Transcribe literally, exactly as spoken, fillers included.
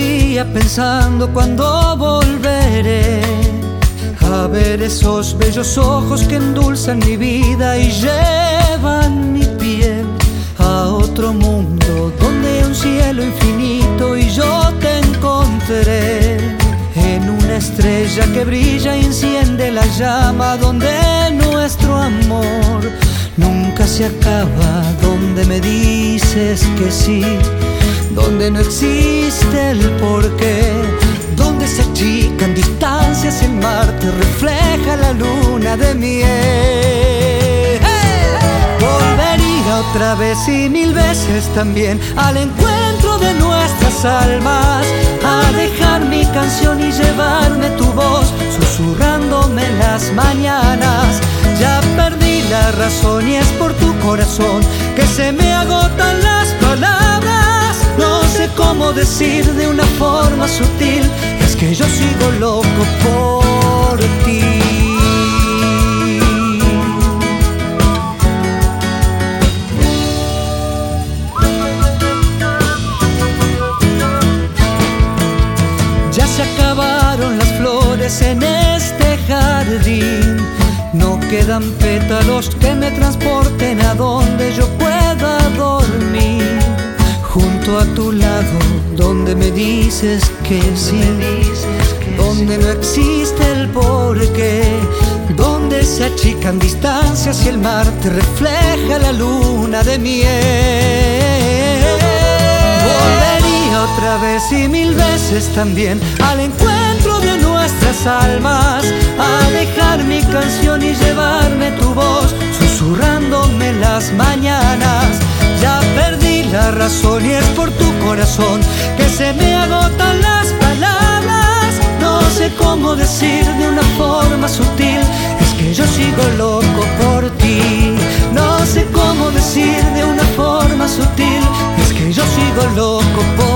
día pensando cuándo volveré a ver esos bellos ojos que endulzan mi vida y llevan mi piel a otro mundo donde hay un cielo infinito y yo te encontraré en una estrella que brilla y enciende la llama, donde nuestro amor nunca se acaba, donde me dices que sí, donde no existe el porqué, donde se achican distancias y el mar te refleja la luna de miel. ¡Hey! Volvería otra vez y mil veces también al encuentro de nuestras almas, a dejar mi canción y llevarme tu voz susurrándome en las mañanas. Ya perdí la razón y es por tu corazón que se me agotan las palabras. No sé cómo decir de una forma sutil, es que yo sigo loco por ti. Ya se acabaron las flores en este jardín, no quedan pétalos que me transporten a donde yo pueda dormir, junto a tu lado, donde me dices que sí, donde no existe el porqué, donde se achican distancias y el mar te refleja la luna de miel. Volvería otra vez y mil veces también al encuentro de nuestras almas, a dejar mi canción y llevarme tu voz susurrándome en las mañanas. Ya perdí la razón y es por tu corazón que se me agotan las palabras. No sé cómo decir de una forma sutil, es que yo sigo loco por ti. No sé cómo decir de una forma sutil, es que yo sigo loco por ti.